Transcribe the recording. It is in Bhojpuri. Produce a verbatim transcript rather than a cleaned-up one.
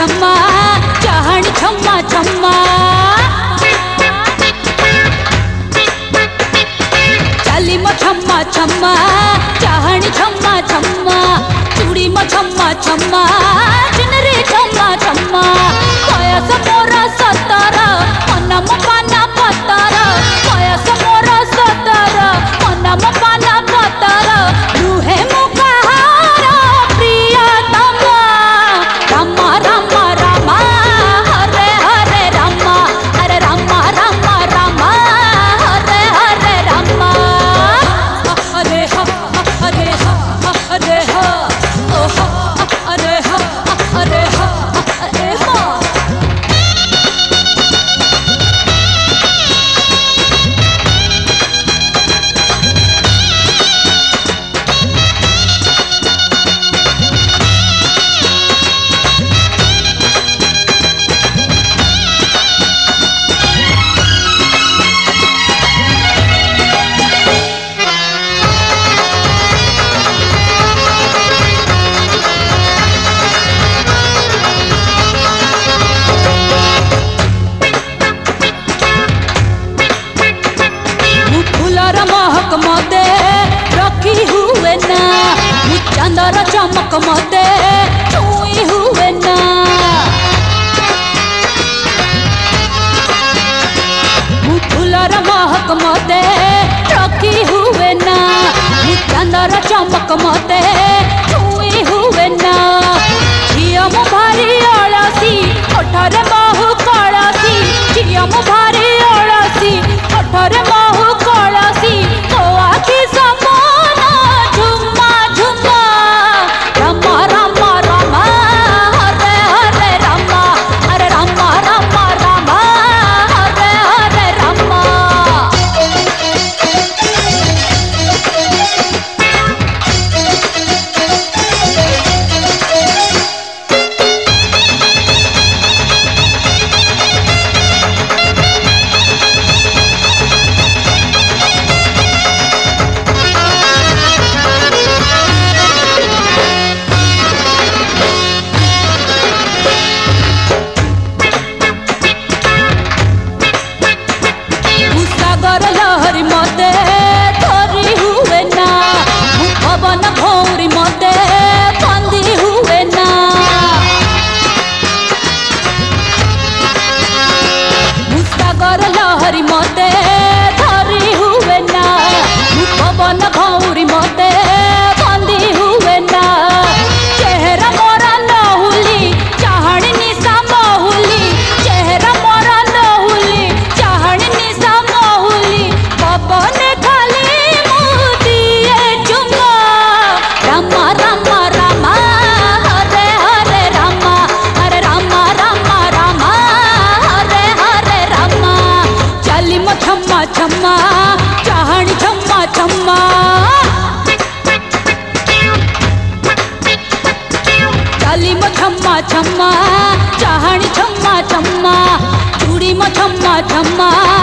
छम्मा चाहणी छम्मा छम्मा चाली मो छम्मा छम्मा चाहणी छम्मा छम्मा चूड़ी मो छम्मा छम्मा चुनरी छम्मा छम्मा बयस मोर सतर मन मो पाना पतर बयस मोर सतर मन मो पाना पतर रुहे मो कहार प्रियतम राम राम राम हरे हरे राम हरे राम राम राम हरे हरे राम हरे ह हरे ह हरे ह ओ ह हरे ह हरे ह हरे ह महक मते रखी हुए ना चंदर चमक मते छुई हुए ना फूलर महक मते रखी हुए ना चंदर चमक मते छुई हुए ना झिया मो भारी अलसी ओठरे महु कलसी झिया मो भारी अलसी ओठरे महु कलसी तो आखि समान झुमा झुमा राम राम राम हरे हरे राम हरे राम राम राम हरे हरे राम सागर लहरी मते धरी हुए ना पवन भौरी मते बंदी हुए ना सागर लहरी मते धरी हुए ना पवन भौरी मते बंदी हुए ना चेहरा मोरा नहुली चाहणी निशा महुली चेहरा मोरा नहुली चाहणी निशा महुली पवन खाली मुदिए चुमा राम राम राम हरे हरे राम हरे राम राम राम हरे हरे राम चाली मो छम्मा छम्मा चाहणी छम्मा छम्मा चाली मो छम्मा छम्मा चाहणी छम्मा छम्मा चूड़ी मो छम्मा छम्मा